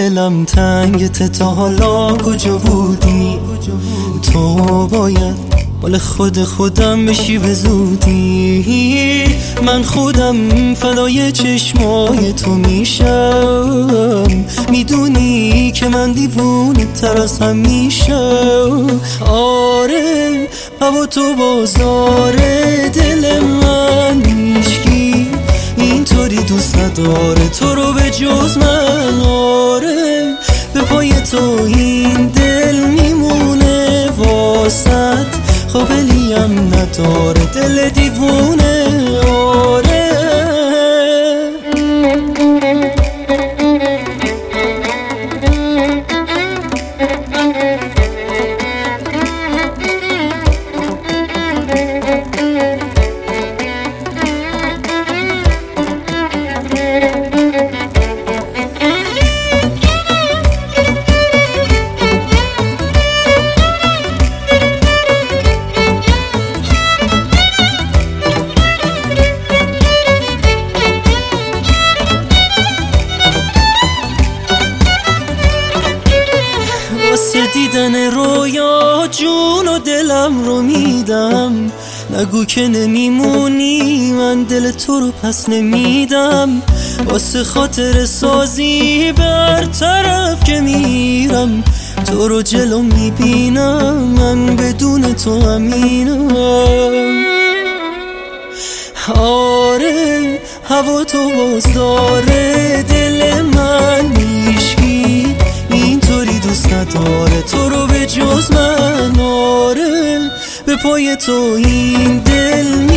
دلم تنگت تا حالا کجا بودی؟ تو باید مال خودم بشی به زودی. من خودم فدای چشمای تو میشم، میدونی که من دیوونه تر از همیشه. آره هوا تو بازاره، دل من هیچکی اینطوری دوست نداره تو رو به جز من. آره به پای تو این دل میمونه واسط، قابلیم نداره دل دیوونه. آره واسه دیدن رویا جون و دلم رو میدم، نگو که نمیمونی من دل تو رو پس نمیدم. واسه خاطر سازی برطرف که میرم، تو رو جلو میبینم من بدون تو امینم. آره هوا تو باز داره، دل من هیچکی اینطوری دوست نداره تو رو به جز من. آره به پای تو این دل